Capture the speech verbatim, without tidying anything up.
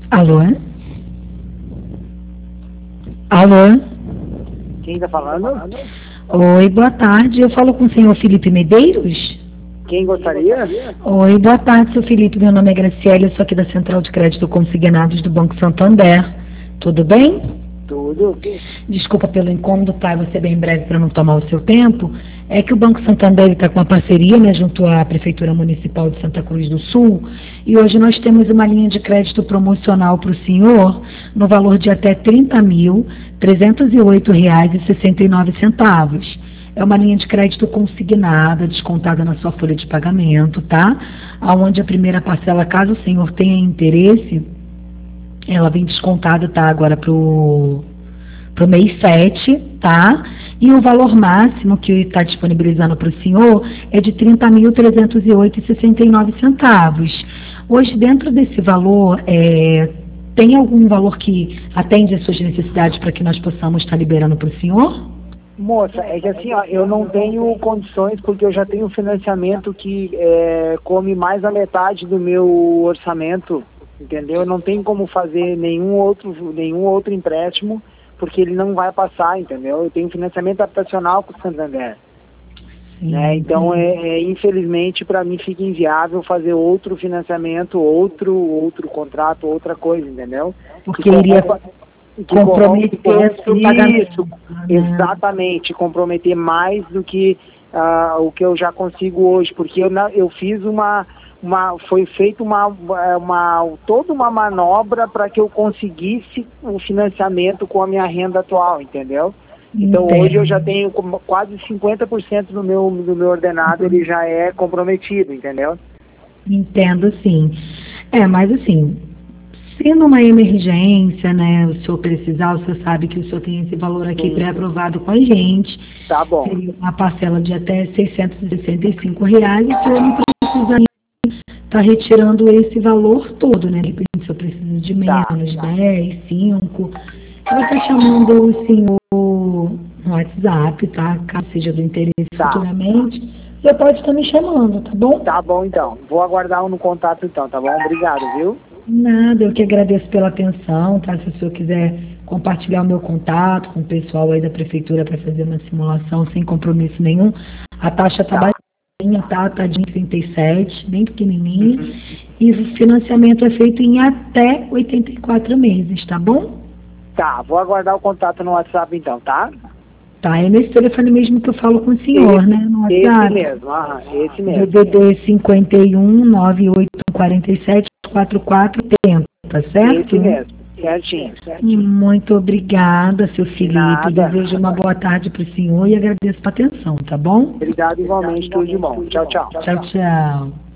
Alô? Alô? Quem está falando? Oi, boa tarde. Eu falo com o senhor Felipe Medeiros? Quem gostaria? Oi, boa tarde, seu Felipe. Meu nome é Graciela, eu sou aqui da Central de Crédito Consignados do Banco Santander. Tudo bem? Tudo. Desculpa pelo incômodo, tá? Vou ser bem breve para não tomar o seu tempo. É que o Banco Santander está com uma parceria, né, junto à Prefeitura Municipal de Santa Cruz do Sul, e hoje nós temos uma linha de crédito promocional para o senhor no valor de até trinta mil, trezentos e oito reais e sessenta e nove centavos. É uma linha de crédito consignada, descontada na sua folha de pagamento, tá? Aonde a primeira parcela, caso o senhor tenha interesse, ela vem descontada, tá? Agora pro para o mês sete, tá? E o valor máximo que está disponibilizando para o senhor é de trinta mil trezentos e oito reais e sessenta e nove centavos. Hoje, dentro desse valor, é, tem algum valor que atende às suas necessidades para que nós possamos estar liberando para o senhor? Moça, é que assim, ó, eu não tenho condições porque eu já tenho financiamento que é, come mais da metade do meu orçamento, entendeu? Eu não tenho como fazer nenhum outro, nenhum outro empréstimo porque ele não vai passar, entendeu? Eu tenho financiamento habitacional com o Santander. Sim, Né? Então, sim. é, é, infelizmente, para mim fica inviável fazer outro financiamento, outro, outro contrato, outra coisa, entendeu? Porque que iria corrompa, que comprometer corrompe, seu isso, pagamento. Né? Exatamente, comprometer mais do que uh, o que eu já consigo hoje, porque eu, eu fiz uma, uma foi feita uma, uma, toda uma manobra para que eu conseguisse um financiamento com a minha renda atual, entendeu? Então Entendo. hoje eu já tenho quase cinquenta por cento do meu, do meu ordenado, ele já é comprometido, entendeu? Entendo, sim. É, mas assim, se numa emergência, né, o senhor precisar, o senhor sabe que o senhor tem esse valor aqui Sim. pré-aprovado com a gente. Tá bom. Seria uma parcela de até seiscentos e sessenta e cinco reais, e o senhor não precisaria estar retirando esse valor todo, né? De repente, o senhor precisa de Tá. menos, dez, cinco. Eu vou estar chamando o senhor no WhatsApp, tá? Caso seja do interesse Tá. futuramente. Você pode estar me chamando, tá bom? Tá bom, então. Vou aguardar um no contato, então, tá bom? Obrigado, viu? Nada, eu que agradeço pela atenção, tá? Se o senhor quiser compartilhar o meu contato com o pessoal aí da prefeitura para fazer uma simulação sem compromisso nenhum, a taxa tá, Tá. baixinha, tá? Tá de trinta e sete, bem pequenininha, uhum. E o financiamento é feito em até oitenta e quatro meses, tá bom? Tá, vou aguardar o contato no WhatsApp, então, tá? Tá, é nesse telefone mesmo que eu falo com o senhor, esse, né? No Esse WhatsApp. mesmo, aham, esse mesmo. D D D cinquenta e um, nove oito quatro sete, quatro quatro oitenta, tá certo? Esse mesmo, certinho, certinho. Muito obrigada, seu Felipe. Nada. Desejo uma boa tarde para o senhor e agradeço a atenção, tá bom? Obrigado igualmente, tudo de bom. Tchau, tchau. Tchau, tchau.